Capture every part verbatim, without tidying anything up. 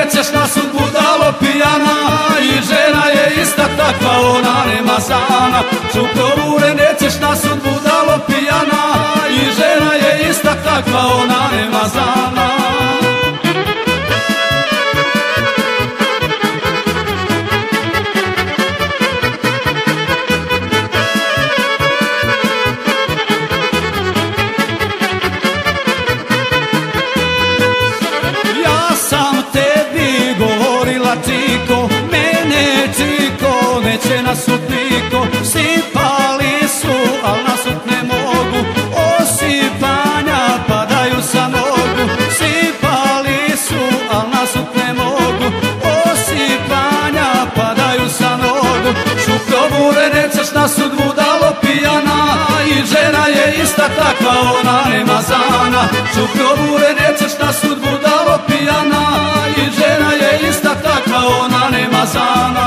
nećeš na sud budalo pijana, i žena je ista takva, ona nema sana. Šukrobure, nećeš na sud budalo pijana, i žena je ista takva, ona nema sana. Čiko, mene čiko, neće na sud niko. Sipali su, al na sud ne mogu, osipanja padaju sa nogu. Sipali su, al na sud ne mogu, osipanja padaju sa nogu. Šukrobure, nećeš na sud budalo pijana, i žena je ista takva, ona nema zana. Šukrobure, nećeš na sud budalo pijana, i žena je ista takva, ona nema zana.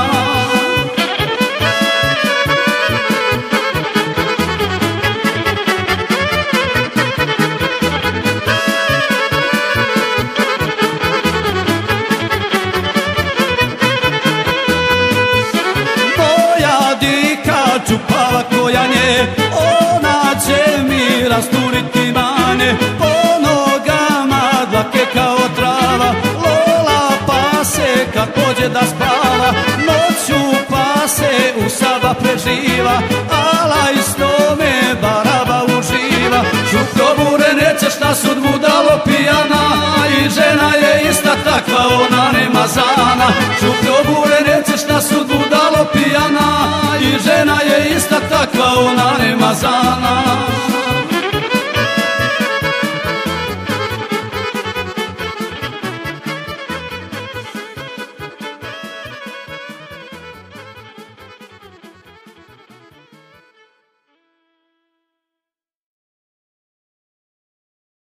Moja dika čupava kojanje, ona će mi rasturiti mane. Po nogama dlake kao trava, lola pase kad pođe da spava. Noću pase u Saba preživa, ala iz tome baraba uživa. Šukrobure, nećeš na sud budalo pijana, i žena je ista takva, ona nema zana. Šukrobure, nećeš na sud budalo pijana, i žena je ista takva, ona nema zana.